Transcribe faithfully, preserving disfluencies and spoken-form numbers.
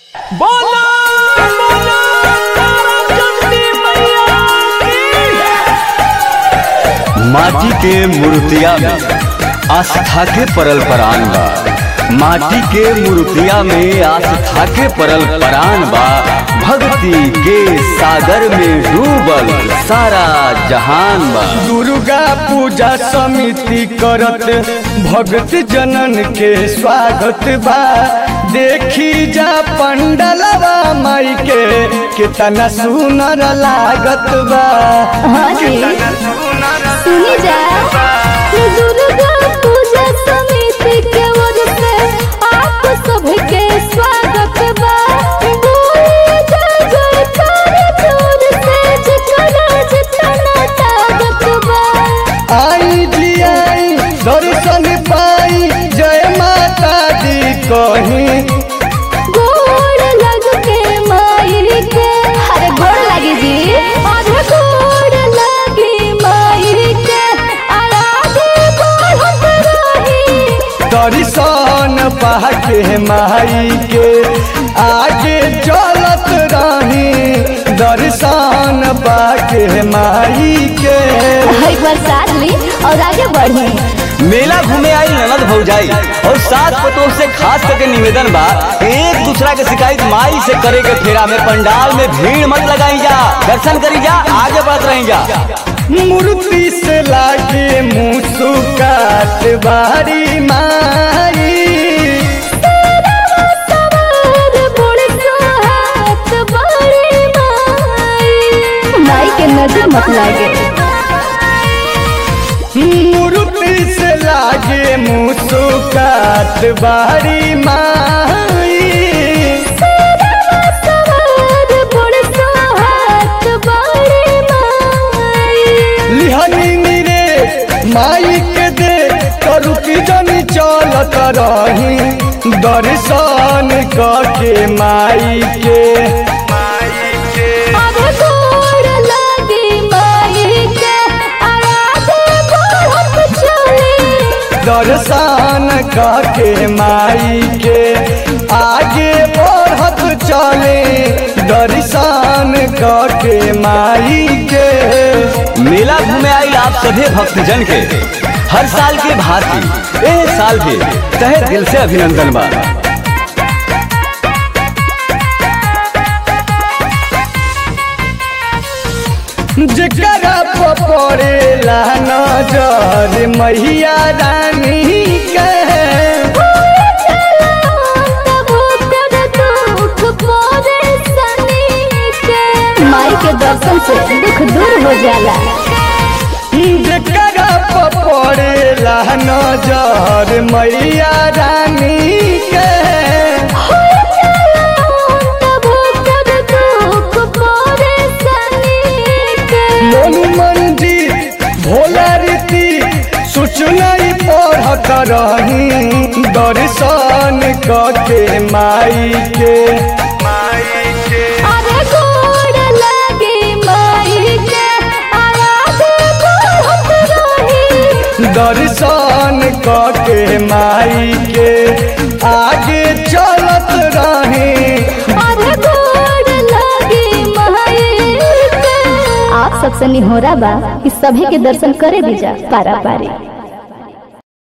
बोलो बोलो चंडी मैया की। माटी के मूर्तिया में आस्था के परल परान बा। माटी के मूर्तिया में आस्था के परल परान बा। भक्ति के सागर में डूबल सारा जहान बा। दुर्गा पूजा समिति करत भक्त जनन के स्वागत बा। देखी जा पंडलवा माई के कितना सुनर लागत बा। हाँ जी, सुनी जा दुर्गा पूजा समिति के ओर से आप सबके स्वागत बा। बोली जय जयकार जोर से जितना जितना ताकत बा। आई जी आई दर्शन पाई जय माता दी कहीं। गोड़ लग के माई के अरे गोड़ लगी जी अरे गोड़ लगी माई के आराधे बढ़त रही। दर्शन पाके माई के आगे चलत रही। दर्शन पाके माई के एक बार साथ ली और आगे बढ़ी। मेला घूमे आई ननद भौजाई और सात पतों से खास करके निवेदन बा, एक दूसरा के शिकायत माई से करे के फेरा में पंडाल में भीड़ मत लगाई जा। दर्शन करी जा, आगे बढ़त रही जा। मूर्ति से लागे मुस्कुरात बारी माई। माई के नजर मत लागे। मूर्ति से लागे मुस्कुरात बारी माई। लिहनी रे माई के दे करू की जनी चलत रही। दर्शन करके माई के दर्शन करके माई के आगे बढ़त चले। दर्शन करके माई के मेला घूमे आई आप सभी भक्तजन के हर साल के भांति ए साल भी तहे दिल से अभिनंदन बा। जकरा पड़ेला नजर मैया रानी के। माई के दर्शन से दुख दूर हो जाला। जकरा पड़ेला नजर मैया रानी के। मोनू मंदिर भोला रीति सूचना पढ़त रही। दर्शन करके माई के दर्शन करके माई के आगे चलत रही। आप सबसे निहोरा बा कि सभी के दर्शन करे दीजा पारा पारी।